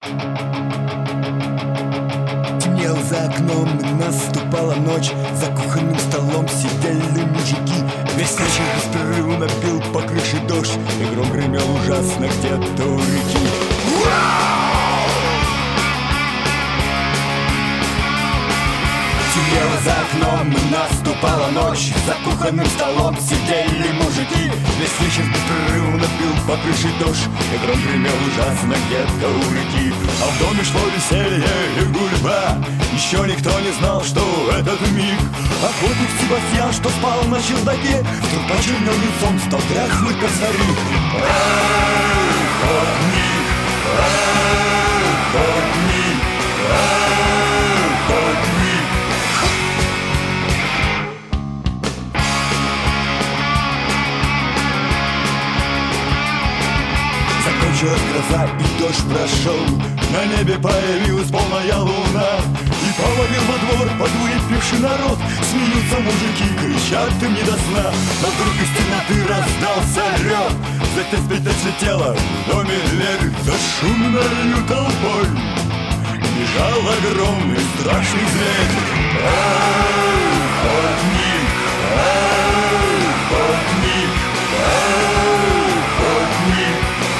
Темнел за окном, наступала ночь. За кухонным столом сидели мужики. Весь вечер беспрерывно бил по крыше дождь, и гром гремел ужасно где-то у реки. Темнело за окном, наступала ночь. За кухонным столом сидели мужики. Весь вечер беспрерывно бил по крыше дождь, и гром гремел ужасно где-то у реки. А в доме шло веселье и гульба. Еще никто не знал, что этот миг охотник Себастьян, что спал на чердаке, вдруг почернел лицом, стал дряхлый косарик. Охотник, охотник, охотник. Закончилась гроза, и дождь прошел. На небе появилась полная луна, и повалил во двор подвыпивший народ. Смеются мужики, кричат им не до сна. Но вдруг из темноты раздался рев. Затем спить слетела в доме Леры. За шумною толпой бежал огромный страшный зверь. Охотник, охотник, охотник.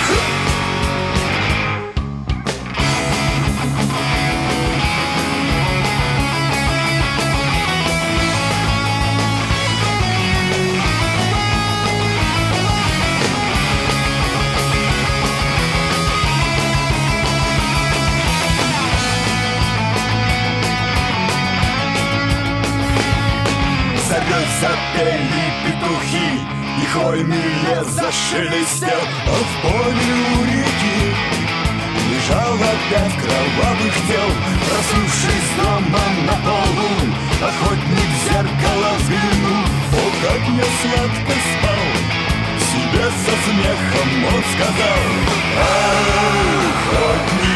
Запели петухи, и хвойный лес зашелестел. А в поле у реки лежал опять кровавых тел. Проснувшись дома на полу, охотник в зеркало взглянул. О, как я сладко спал, себе со смехом он сказал: охотник.